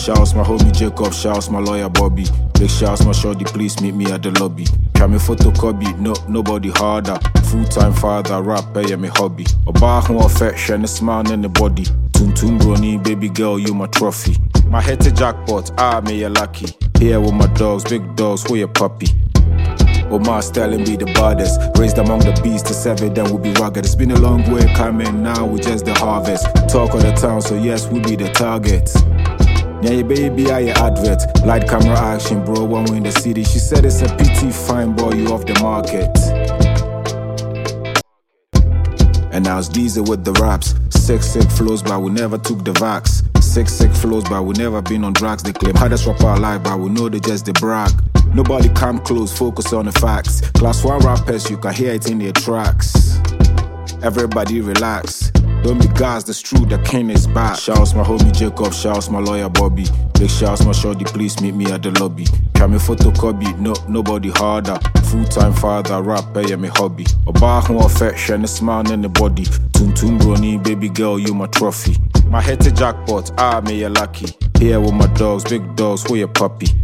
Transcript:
Shouts my homie Jacob, shouts my lawyer Bobby. Big shouts my shorty, please meet me at the lobby. Try me photocopy, no, nobody harder. Full-time father, rap, yeah, me hobby. Oba who affection, a smile in the body. Tum brony, baby girl, you my trophy. My head to jackpot, me you lucky. Here with my dogs, big dogs, who your puppy? Omar Sterling be the baddest. Raised among the beasts to 7, then we'll be rugged. It's been a long way coming, now we just the harvest. Talk of the town, so yes, we be the target. Yeah, baby, I your advert. Light camera action, bro, one way in the city. She said it's a pity, fine boy, you off the market. And now it's Diesel with the raps. Sick flows, but we never took the vax. Sick flows, but we never been on drugs. They claim hardest rapper alive, but we know they just the brag. Nobody come close, focus on the facts. Class 1 rappers, you can hear it in their tracks. Everybody relax. Don't be guys, that's true, the king is back. Shouts my homie Jacob, shouts my lawyer Bobby. Big shouts my shorty, please meet me at the lobby. Try me photocopy, no, nobody harder. Full-time father, rap, yeah, me hobby. Oba who affection, a smile in the body. Tum brony, baby girl, you my trophy. My head to jackpot, me you lucky. Here with my dogs, big dogs, who your puppy?